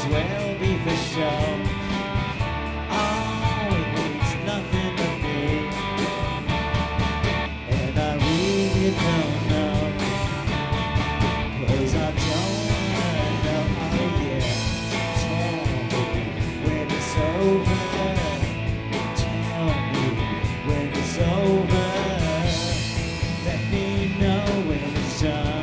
as well be for sure. Oh, it means nothing to me, and I really don't know, 'cause I don't wanna know. Oh yeah, tell me when it's over. Tell me when it's over. Let me know when it's done.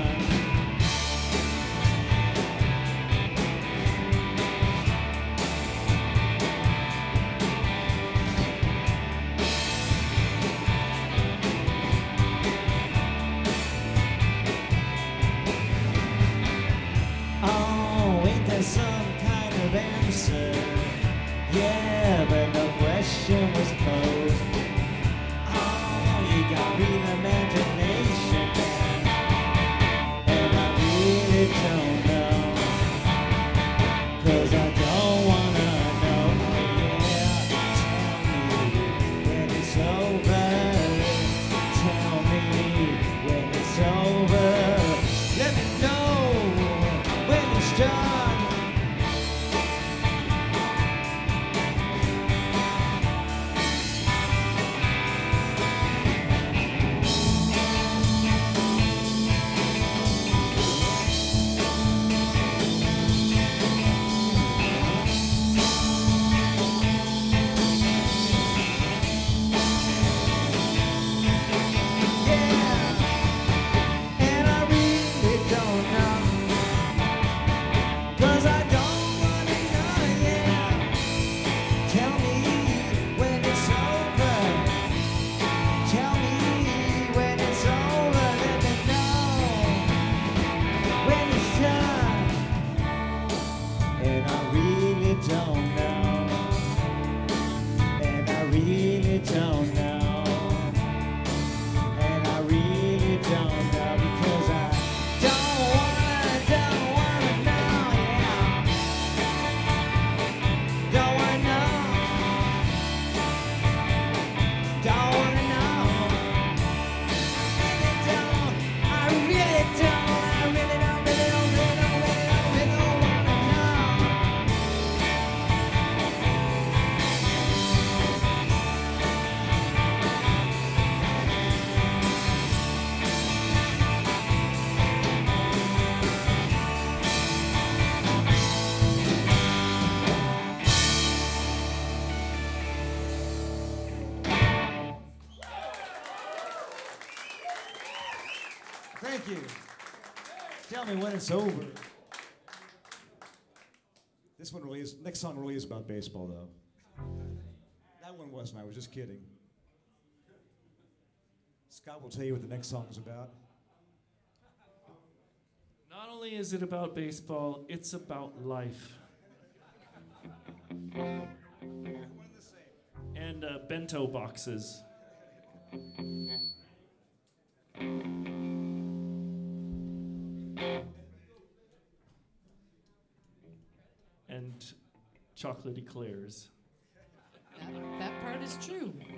Oh, ain't there some kind of answer? Yeah, but no question was posed. Oh, you got real imagination, and I really don't know, 'cause I don't wanna know. Yeah, tell me when it's over. Tell me when it's over. Let me know when it's done. Yeah, and I really don't know, 'cause I don't wanna know. Yeah, tell me when it's over. Tell me when it's over. Let me know when it's done. And I really don't know. And I really don't know. And I really don't know, because I don't wanna know. Yeah, don't wanna know. Don't wanna know. I really don't. I really don't. Really don't. Really don't. Really don't. Really don't wanna know. Thank you. Tell me when it's over. This one really is. Next song really is about baseball, though. That one wasn't. I was just kidding. Scott will tell you what the next song is about. Not only is it about baseball, it's about life. And bento boxes. And chocolate eclairs. That part is true.